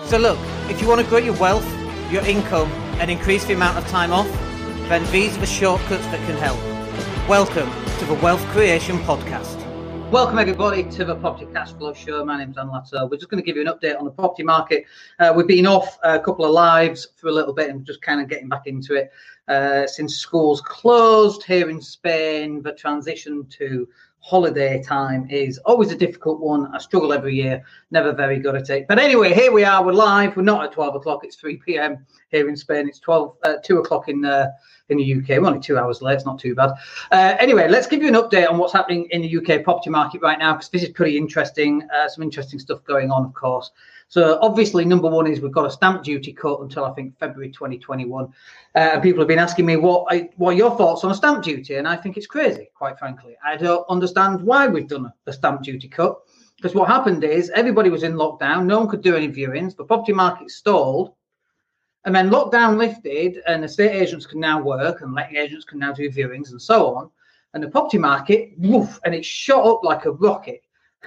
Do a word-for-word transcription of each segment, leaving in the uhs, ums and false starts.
So look, if you want to grow your wealth, your income, and increase the amount of time off, then these are the shortcuts that can help. Welcome to the Wealth Creation Podcast. Welcome everybody to the Property Cash Flow Show. My name's Dan Latto. We're just going to give you an update on the property market. Uh, we've been off a couple of lives for a little bit and just kind of getting back into it. Uh, since schools closed here in Spain, the transition to holiday time is always a difficult one. I struggle every year, never very good at it. But anyway, here we are, we're live. We're not at twelve o'clock, it's three p.m. here in Spain. It's twelve, uh, two o'clock in uh, in the U K. We're only two hours late, it's not too bad. Uh, anyway, let's give you an update on what's happening in the U K property market right now, because this is pretty interesting. Uh, some interesting stuff going on, of course. So obviously, number one is we've got a stamp duty cut until I think February twenty twenty-one. Uh, and people have been asking me what I, what are your thoughts on a stamp duty, and I think it's crazy, quite frankly. I don't understand why we've done a, a stamp duty cut, because what happened is everybody was in lockdown, no one could do any viewings, the property market stalled, and then lockdown lifted, and estate agents can now work, and letting agents can now do viewings, and so on. And the property market, woof, and it shot up like a rocket.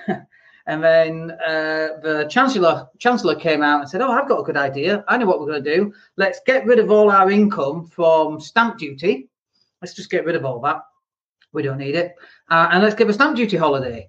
And then uh, the chancellor chancellor came out and said, oh, I've got a good idea. I know what we're going to do. Let's get rid of all our income from stamp duty. Let's just get rid of all that. We don't need it. Uh, and let's give a stamp duty holiday.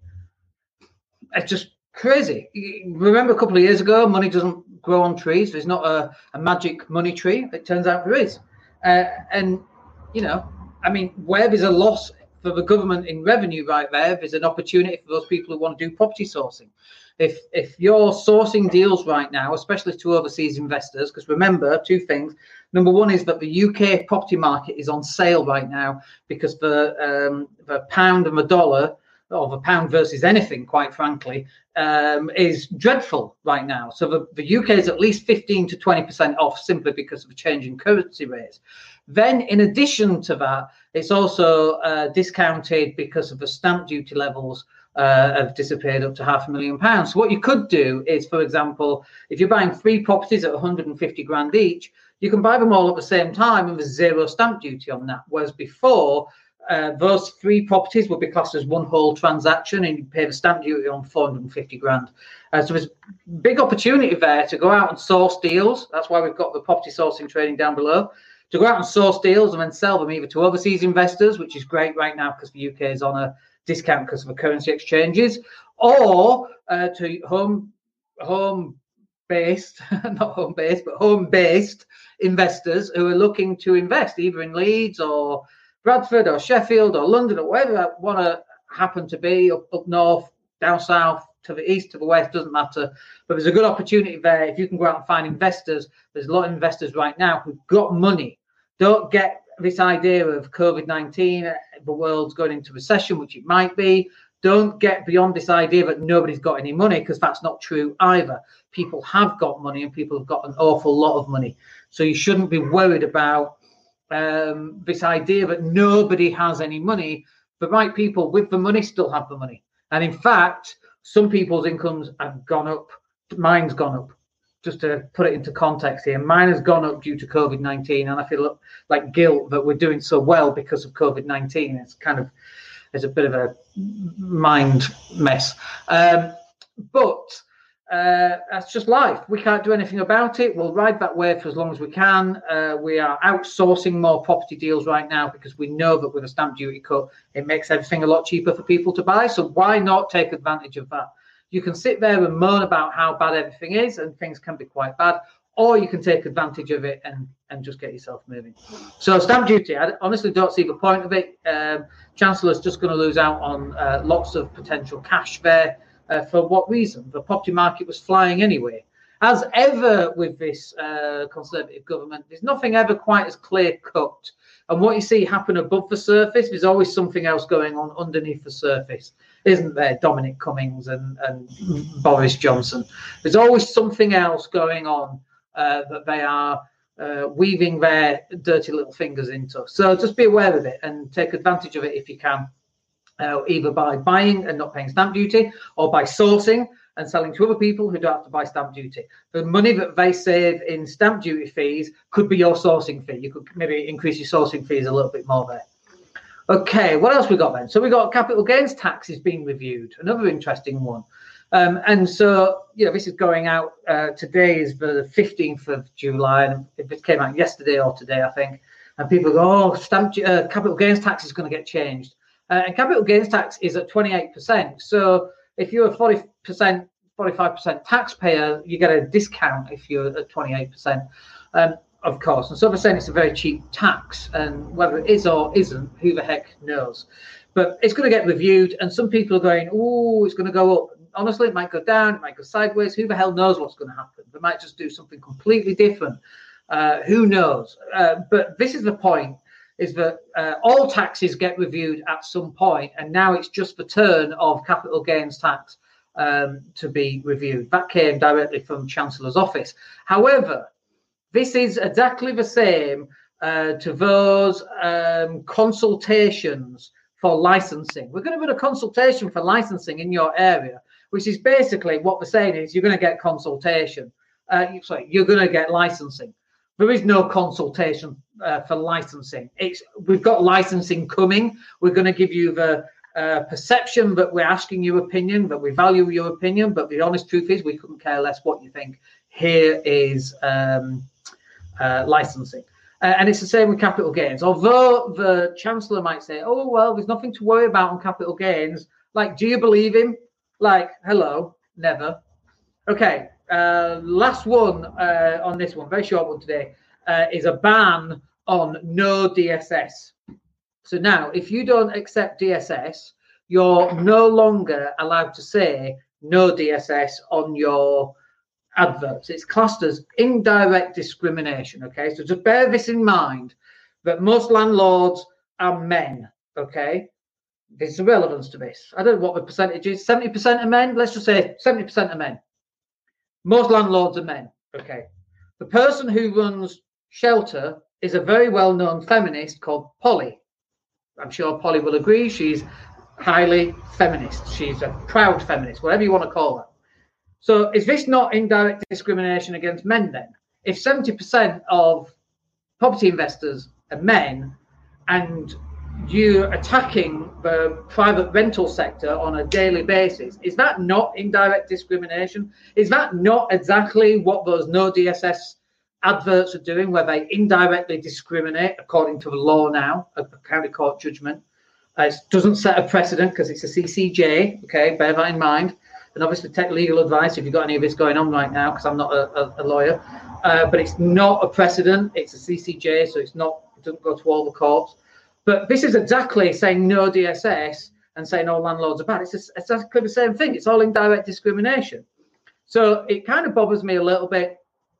It's just crazy. Remember a couple of years ago, money doesn't grow on trees. There's not a, a magic money tree. It turns out there is. Uh, and, you know, I mean, where there's a loss for the government in revenue right there, there's an opportunity for those people who want to do property sourcing. If if you're sourcing deals right now, especially to overseas investors, because remember two things. Number one is that the U K property market is on sale right now because the um, the pound and the dollar, or the pound versus anything, quite frankly, um, is dreadful right now. So the, the U K is at least fifteen to twenty percent off simply because of the change in currency rates. Then, in addition to that, it's also uh, discounted because of the stamp duty levels uh, have disappeared up to half a million pounds. So what you could do is, for example, if you're buying three properties at one hundred fifty grand each, you can buy them all at the same time and there's zero stamp duty on that. Whereas before, uh, those three properties would be classed as one whole transaction and you pay the stamp duty on four hundred fifty grand. Uh, so there's big opportunity there to go out and source deals. That's why we've got the property sourcing trading down below. To go out and source deals and then sell them either to overseas investors, which is great right now because the U K is on a discount because of the currency exchanges, or uh, to home home based, not home based, but home based investors who are looking to invest either in Leeds or Bradford or Sheffield or London or wherever I want to happen to be, up, up north, down south, to the east, to the west, doesn't matter. But there's a good opportunity there. If you can go out and find investors, there's a lot of investors right now who've got money. Don't get this idea of COVID nineteen, the world's going into recession, which it might be. Don't get beyond this idea that nobody's got any money, because that's not true either. People have got money and people have got an awful lot of money. So you shouldn't be worried about um, this idea that nobody has any money. The right people with the money still have the money. And in fact, some people's incomes have gone up. Mine's gone up. Just to put it into context here, mine has gone up due to COVID nineteen, and I feel like guilt that we're doing so well because of COVID nineteen. It's kind of, it's a bit of a mind mess. Um, but uh, that's just life. We can't do anything about it. We'll ride that wave for as long as we can. Uh, we are outsourcing more property deals right now because we know that with a stamp duty cut, it makes everything a lot cheaper for people to buy. So why not take advantage of that? You can sit there and moan about how bad everything is, and things can be quite bad, or you can take advantage of it and, and just get yourself moving. So stamp duty, I honestly don't see the point of it. Um, Chancellor's just going to lose out on uh, lots of potential cash there. Uh, for what reason? The property market was flying anyway. As ever with this uh, Conservative government, there's nothing ever quite as clear cut. And what you see happen above the surface, there's always something else going on underneath the surface, isn't there? Dominic Cummings and, and Boris Johnson. There's always something else going on uh, that they are uh, weaving their dirty little fingers into. So just be aware of it and take advantage of it if you can, uh, either by buying and not paying stamp duty, or by sourcing and selling to other people who don't have to buy stamp duty. The money that they save in stamp duty fees could be your sourcing fee. You could maybe increase your sourcing fees a little bit more there. Okay, what else we got then? So we got capital gains tax is being reviewed, another interesting one. Um, and so you know, this is going out, uh, today is the fifteenth of July, and it came out yesterday or today, I think. And people go, oh, stamp uh, capital gains tax is going to get changed. Uh, and capital gains tax is at twenty-eight percent. So if you're a forty percent, forty-five percent taxpayer, you get a discount if you're at twenty-eight percent, um, of course. And so they're saying it's a very cheap tax, and whether it is or isn't, who the heck knows? But it's going to get reviewed, and some people are going, oh, it's going to go up. Honestly, it might go down, it might go sideways. Who the hell knows what's going to happen? They might just do something completely different. Uh, who knows? Uh, but this is the point, is that uh, all taxes get reviewed at some point, and now it's just the turn of capital gains tax um, to be reviewed. That came directly from Chancellor's office. However, this is exactly the same uh, to those um, consultations for licensing. We're going to do a consultation for licensing in your area, which is basically what we're saying is you're going to get consultation. Uh, sorry, you're going to get licensing. There is no consultation uh, for licensing. It's we've got licensing coming. We're going to give you the uh, perception that we're asking your opinion, that we value your opinion. But the honest truth is we couldn't care less what you think. Here is um, uh, licensing. Uh, and it's the same with capital gains. Although the Chancellor might say, oh, well, there's nothing to worry about on capital gains. Like, do you believe him? Like, hello, never. Okay. Uh, last one uh, on this one, very short one today, uh, is a ban on no D S S. So now, if you don't accept D S S, you're no longer allowed to say no D S S on your adverts. It's classed as indirect discrimination. Okay, so just bear this in mind, that most landlords are men. Okay, there's a relevance to this. I don't know what the percentage is. seventy percent of men. Let's just say seventy percent of men. Most landlords are men. Okay. The person who runs Shelter is a very well-known feminist called Polly. I'm sure Polly will agree. She's highly feminist. She's a proud feminist, whatever you want to call her. So is this not indirect discrimination against men then? If seventy percent of property investors are men and you're attacking the private rental sector on a daily basis, is that not indirect discrimination? Is that not exactly what those no D S S adverts are doing, where they indirectly discriminate according to the law now, a county court judgment? Uh, it doesn't set a precedent because it's a C C J, okay, bear that in mind. And obviously take legal advice if you've got any of this going on right now, because I'm not a, a, a lawyer. Uh, but it's not a precedent, it's a C C J, so it's not, it doesn't go to all the courts. But this is exactly saying no D S S and saying all landlords are bad. It's, just, it's exactly the same thing. It's all indirect discrimination. So it kind of bothers me a little bit.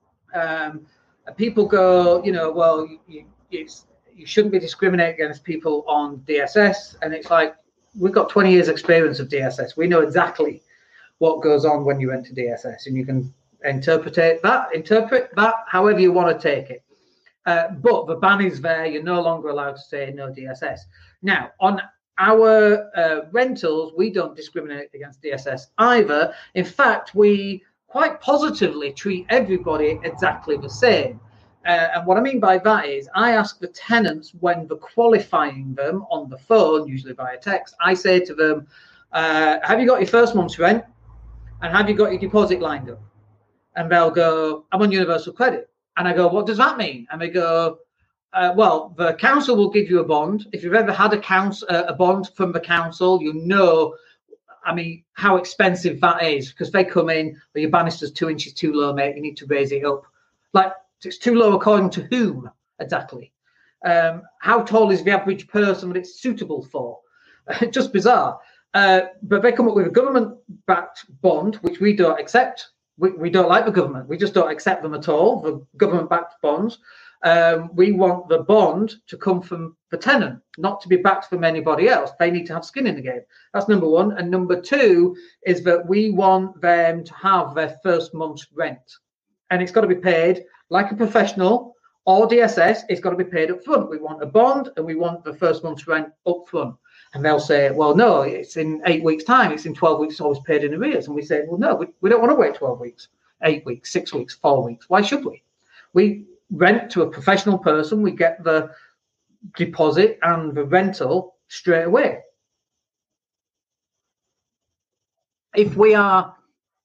Um, people go, you know, well, you, you, you shouldn't be discriminating against people on D S S. And it's like, we've got twenty years experience of D S S. We know exactly what goes on when you enter D S S. And you can interpret that, interpret that however you want to take it. Uh, but the ban is there. You're no longer allowed to say no D S S. Now, on our uh, rentals, we don't discriminate against D S S either. In fact, we quite positively treat everybody exactly the same. Uh, and what I mean by that is I ask the tenants when they're qualifying them on the phone, usually via text, I say to them, uh, have you got your first month's rent? And have you got your deposit lined up? And they'll go, I'm on universal credit. And I go, what does that mean? And they go, uh, well, the council will give you a bond. If you've ever had a, council, uh, a bond from the council, you know, I mean, how expensive that is, because they come in, well, your banister's two inches too low, mate. You need to raise it up. Like, it's too low according to whom exactly? Um, how tall is the average person that it's suitable for? Just bizarre. Uh, but they come up with a government-backed bond, which we don't accept. We, we don't like the government. We just don't accept them at all, the government-backed bonds. Um, we want the bond to come from the tenant, not to be backed from anybody else. They need to have skin in the game. That's number one. And number two is that we want them to have their first month's rent. And it's got to be paid like a professional or D S S. It's got to be paid up front. We want a bond and we want the first month's rent up front. And they'll say, well, no, it's in eight weeks' time. It's in twelve weeks, it's always paid in arrears. And we say, well, no, we, we don't want to wait twelve weeks, eight weeks, six weeks, four weeks. Why should we? We rent to a professional person. We get the deposit and the rental straight away. If we are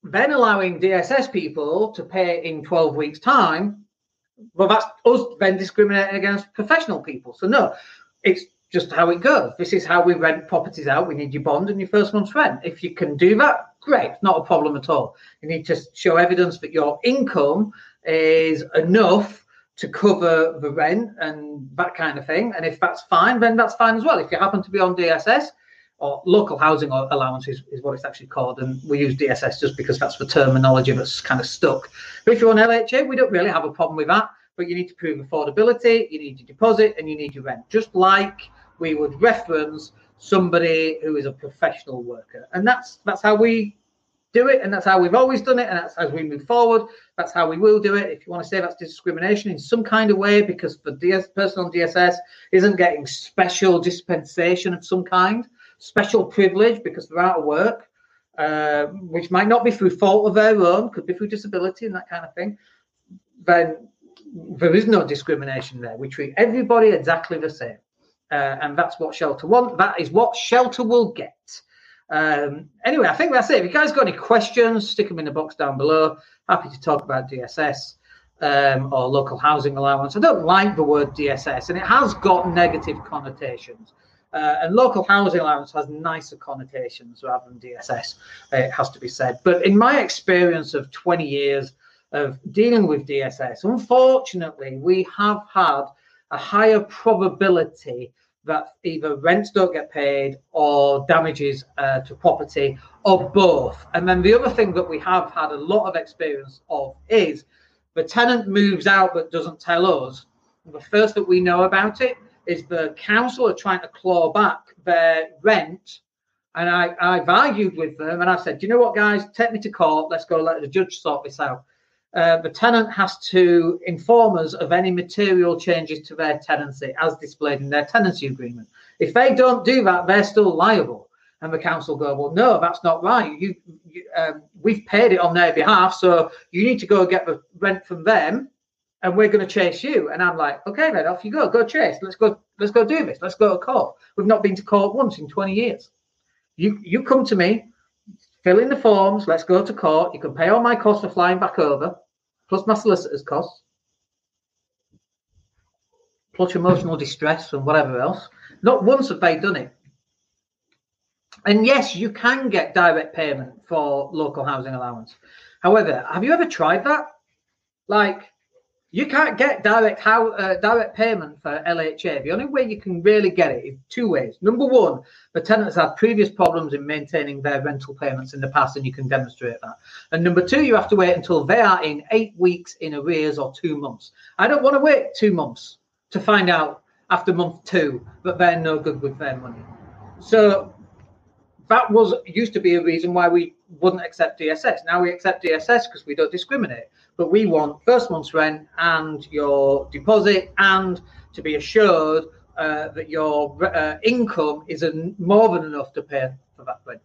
then allowing D S S people to pay in twelve weeks' time, well, that's us then discriminating against professional people. So no, it's just how it goes. This is how we rent properties out. We need your bond and your first month's rent. If you can do that, great, not a problem at all. You need to show evidence that your income is enough to cover the rent and that kind of thing. And if that's fine, then that's fine as well. If you happen to be on D S S, or local housing allowance is, is what it's actually called, and we use D S S just because that's the terminology that's kind of stuck. But if you're on L H A, we don't really have a problem with that, but you need to prove affordability, you need your deposit, and you need your rent, just like we would reference somebody who is a professional worker. And that's that's how we do it, and that's how we've always done it, and that's as we move forward, that's how we will do it. If you want to say that's discrimination in some kind of way, because the D S, person on D S S isn't getting special dispensation of some kind, special privilege because they're out of work, uh, which might not be through fault of their own, could be through disability and that kind of thing, then there is no discrimination there. We treat everybody exactly the same. Uh, and that's what Shelter want. That is what Shelter will get. Um, anyway, I think that's it. If you guys got any questions, stick them in the box down below. Happy to talk about D S S um, or local housing allowance. I don't like the word D S S, and it has got negative connotations. Uh, and local housing allowance has nicer connotations rather than D S S, uh, it has to be said. But in my experience of twenty years of dealing with D S S, unfortunately, we have had a higher probability that either rents don't get paid or damages uh, to property, or both. And then the other thing that we have had a lot of experience of is the tenant moves out but doesn't tell us. The first that we know about it is the council are trying to claw back their rent. And I, I've argued with them and I said, do you know what, guys, take me to court. Let's go let the judge sort this out. Uh, the tenant has to inform us of any material changes to their tenancy as displayed in their tenancy agreement. If they don't do that, they're still liable. And the council go, well, no, that's not right. You, you um, we've paid it on their behalf, so you need to go get the rent from them, and we're going to chase you. And I'm like, okay, then off you go. Go chase. Let's go. Let's go do this. Let's go to court. We've not been to court once in twenty years. You you come to me, fill in the forms. Let's go to court. You can pay all my costs for flying back over, plus my solicitor's costs, plus emotional distress and whatever else. Not once have they done it. And yes, you can get direct payment for local housing allowance. However, have you ever tried that? Like, you can't get direct how uh, direct payment for L H A. The only way you can really get it is two ways. Number one, the tenants have previous problems in maintaining their rental payments in the past, and you can demonstrate that. And number two, you have to wait until they are in eight weeks in arrears or two months. I don't want to wait two months to find out after month two that they're no good with their money. So that was used to be a reason why we wouldn't accept D S S. Now we accept D S S because we don't discriminate. But we want first month's rent and your deposit, and to be assured uh, that your uh, income is a, more than enough to pay for that rent.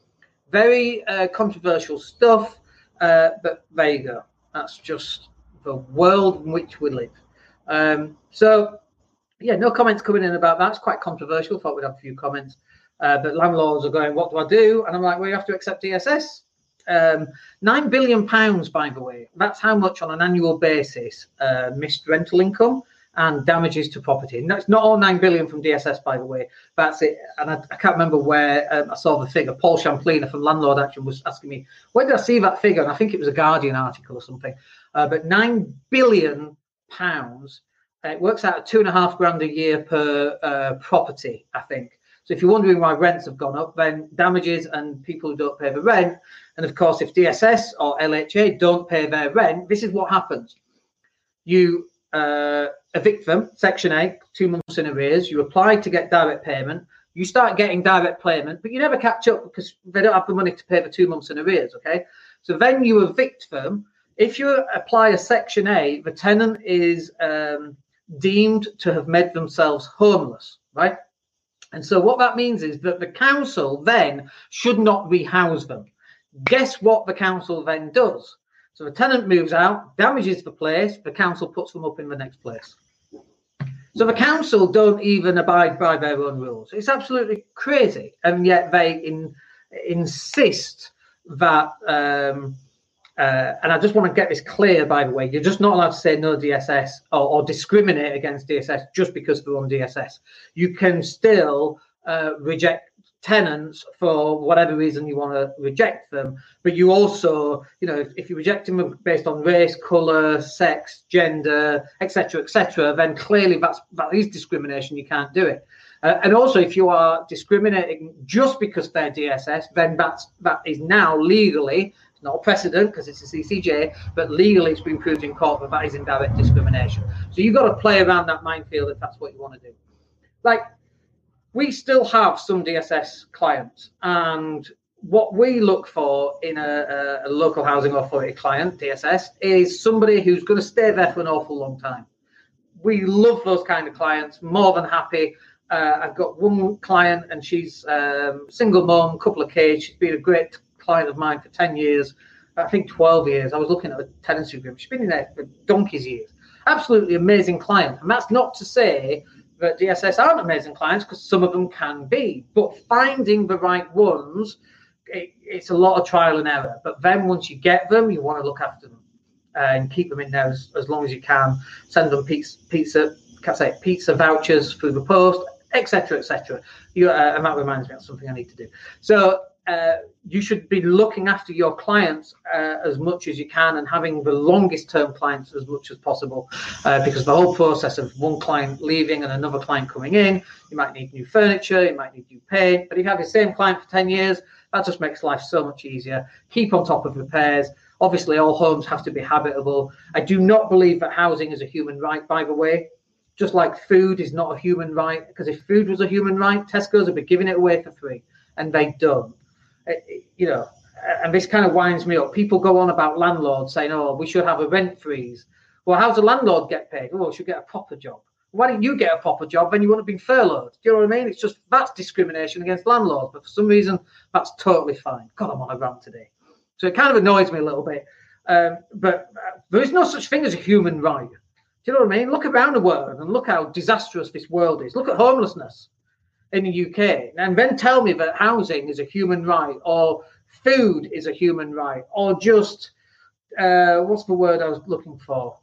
Very uh, controversial stuff, uh, but there you go. That's just the world in which we live. Um, so, yeah, no comments coming in about that. It's quite controversial. Thought we'd have a few comments. Uh, but landlords are going, what do I do? And I'm like, well, you have to accept D S S. Um, nine billion pounds, by the way. That's how much on an annual basis uh, missed rental income and damages to property. And that's not all nine billion from D S S, by the way. That's it. And I, I can't remember where um, I saw the figure. Paul Champlina from Landlord Action was asking me, where did I see that figure? And I think it was a Guardian article or something. Uh, but nine billion pounds, uh, it works out at two and a half grand a year per uh, property, I think. So if you're wondering why rents have gone up, then damages and people who don't pay the rent. And of course, if D S S or L H A don't pay their rent, this is what happens. You uh, evict them, Section eight, two months in arrears. You apply to get direct payment. You start getting direct payment, but you never catch up because they don't have the money to pay for two months in arrears, okay? So then you evict them. If you apply a Section eight, the tenant is um, deemed to have made themselves homeless, right? And so what that means is that the council then should not rehouse them. Guess what the council then does? So the tenant moves out, damages the place, the council puts them up in the next place. So the council don't even abide by their own rules. It's absolutely crazy. And yet they in, insist that, um, uh, and I just want to get this clear, by the way, you're just not allowed to say no D S S or, or discriminate against D S S just because they're on D S S. You can still uh, reject tenants for whatever reason you want to reject them, but you also, you know, if, if you reject them based on race, colour, sex, gender, etc, etc, then clearly that's that is discrimination. You can't do it. Uh, and also, if you are discriminating just because they're D S S, then that's that is now legally, it's not a precedent because it's a C C J, but legally it's been proved in court that that is indirect discrimination. So you've got to play around that minefield if that's what you want to do. Like, we still have some D S S clients, and what we look for in a, a, a local housing authority client, D S S, is somebody who's going to stay there for an awful long time. We love those kind of clients, more than happy. Uh, I've got one client, and she's um, single mom, couple of kids. She's been a great client of mine for ten years, I think twelve years. I was looking at a tenancy agreement. She's been in there for donkey's years. Absolutely amazing client. And that's not to say that D S S aren't amazing clients, because some of them can be. But finding the right ones, it, it's a lot of trial and error. But then once you get them, you want to look after them and keep them in there as, as long as you can. Send them pizza, pizza, can't say pizza vouchers through the post, etc, etc. You, uh, and that reminds me of something I need to do. So uh, you should be looking after your clients uh, as much as you can, and having the longest term clients as much as possible, uh, because the whole process of one client leaving and another client coming in, you might need new furniture, you might need new paint, but if you have the same client for ten years, that just makes life so much easier. Keep on top of repairs. Obviously, all homes have to be habitable. I do not believe that housing is a human right, by the way. Just like food is not a human right, because if food was a human right, Tesco's would be giving it away for free, and they don't. It, it, you know, and this kind of winds me up. People go on about landlords saying, "Oh, we should have a rent freeze." Well, how does a landlord get paid? Oh, we should get a proper job. Why don't you get a proper job? Then you wouldn't have been furloughed. Do you know what I mean? It's just that's discrimination against landlords, but for some reason that's totally fine. God, I'm on a rant today, so it kind of annoys me a little bit. Um, but uh, there is no such thing as a human right. Do you know what I mean? Look around the world and look how disastrous this world is. Look at homelessness in the U K, and then tell me that housing is a human right, or food is a human right, or just uh, what's the word I was looking for?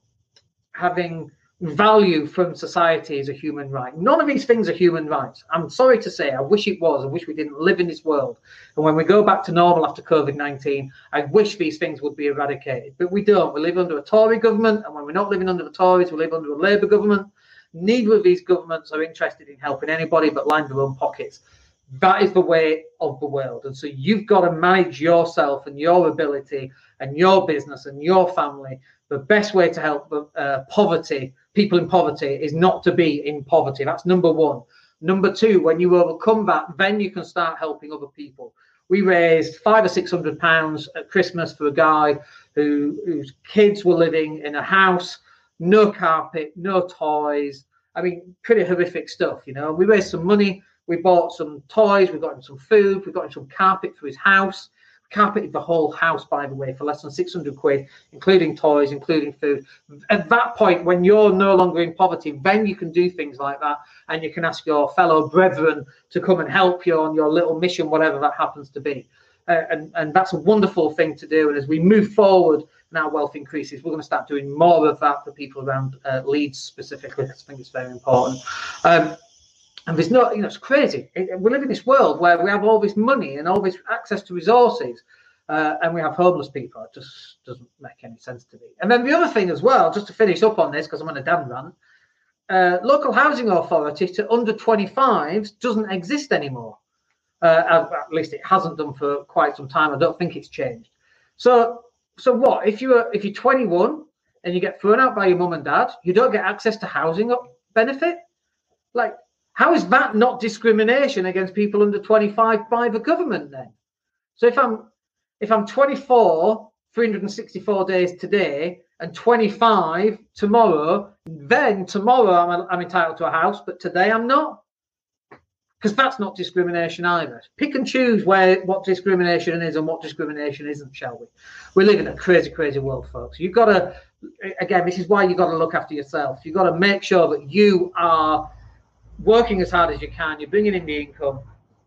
Having value from society is a human right. None of these things are human rights. I'm sorry to say, I wish it was. I wish we didn't live in this world. And when we go back to normal after COVID nineteen, I wish these things would be eradicated. But we don't. We live under a Tory government, and when we're not living under the Tories, we live under a Labour government. Neither of these governments are interested in helping anybody but line their own pockets. That is the way of the world. And so you've got to manage yourself and your ability and your business and your family. The best way to help uh, poverty, people in poverty, is not to be in poverty. That's number one. Number two, when you overcome that, then you can start helping other people. We raised five or six hundred pounds at Christmas for a guy who whose kids were living in a house, no carpet, no toys. I mean, pretty horrific stuff, you know. We raised some money. We bought some toys. We got him some food. We got him some carpet for his house. Carpeted the whole house, by the way, for less than six hundred quid, including toys, including food. At that point, when you're no longer in poverty, then you can do things like that, and you can ask your fellow brethren to come and help you on your little mission, whatever that happens to be. Uh, and, and that's a wonderful thing to do. And as we move forward and our wealth increases, we're going to start doing more of that for people around uh, Leeds specifically. I think it's very important. Um, And there's no, you know, it's crazy. We live in this world where we have all this money and all this access to resources, uh, and we have homeless people. It just doesn't make any sense to me. And then the other thing as well, just to finish up on this, because I'm on a damn rant, uh, local housing authority to under twenty-fives doesn't exist anymore. Uh, at least it hasn't done for quite some time. I don't think it's changed. So, so what? If you're if you're twenty-one and you get thrown out by your mum and dad, you don't get access to housing benefit, like. How is that not discrimination against people under twenty-five by the government then? So if I'm if I'm twenty-four, three hundred sixty-four days today, and twenty-five tomorrow, then tomorrow I'm, I'm entitled to a house, but today I'm not. Because that's not discrimination either. Pick and choose where what discrimination is and what discrimination isn't, shall we? We live in a crazy, crazy world, folks. You've got to, again, this is why you've got to look after yourself. You've got to make sure that you are working as hard as you can, you're bringing in the income,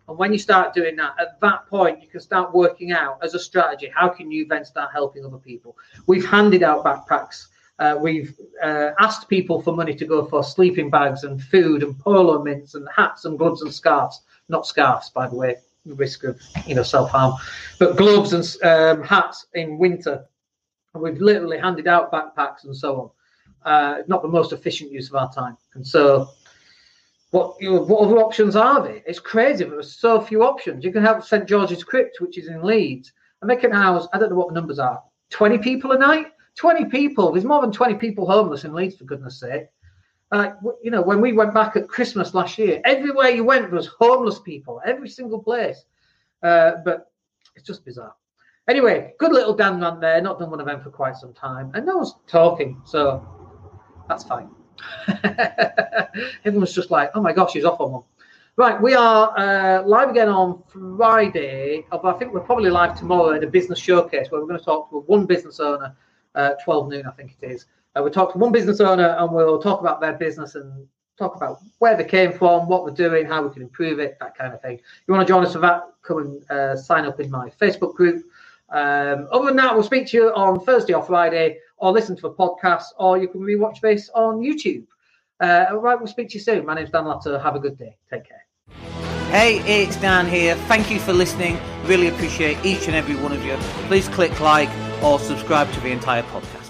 And when you start doing that, at that point, you can start working out as a strategy, how can you then start helping other people? We've handed out backpacks. Uh, we've uh, asked people for money to go for sleeping bags and food and polo mints and hats and gloves and scarves. Not scarves, by the way, the risk of, you know, self-harm. But gloves and um, hats in winter. And we've literally handed out backpacks and so on. Uh, not the most efficient use of our time. And so... What you know, what other options are there? It's crazy. There are so few options. You can have Saint George's Crypt, which is in Leeds, and they can house, I don't know what the numbers are, twenty people a night? twenty people. There's more than twenty people homeless in Leeds, for goodness sake. Uh, you know, when we went back at Christmas last year, everywhere you went, there was homeless people, every single place. Uh, but it's just bizarre. Anyway, good little Dan rant there. Not done one of them for quite some time. And no one's talking, so that's fine. Everyone's just like, oh my gosh, he's off on one. Right, we are uh, live again on Friday. I think we're probably live tomorrow in a business showcase where we're going to talk to one business owner, uh, twelve noon, I think it is. Uh, we'll talk to one business owner and we'll talk about their business and talk about where they came from, what we're doing, how we can improve it, that kind of thing. If you want to join us for that, come and uh, sign up in my Facebook group. Um, other than that, we'll speak to you on Thursday or Friday, or listen to a podcast, or you can rewatch this on YouTube. Uh, all right, we'll speak to you soon. My name's Dan Latter. Have a good day. Take care. Hey, it's Dan here. Thank you for listening. Really appreciate each and every one of you. Please click like or subscribe to the entire podcast.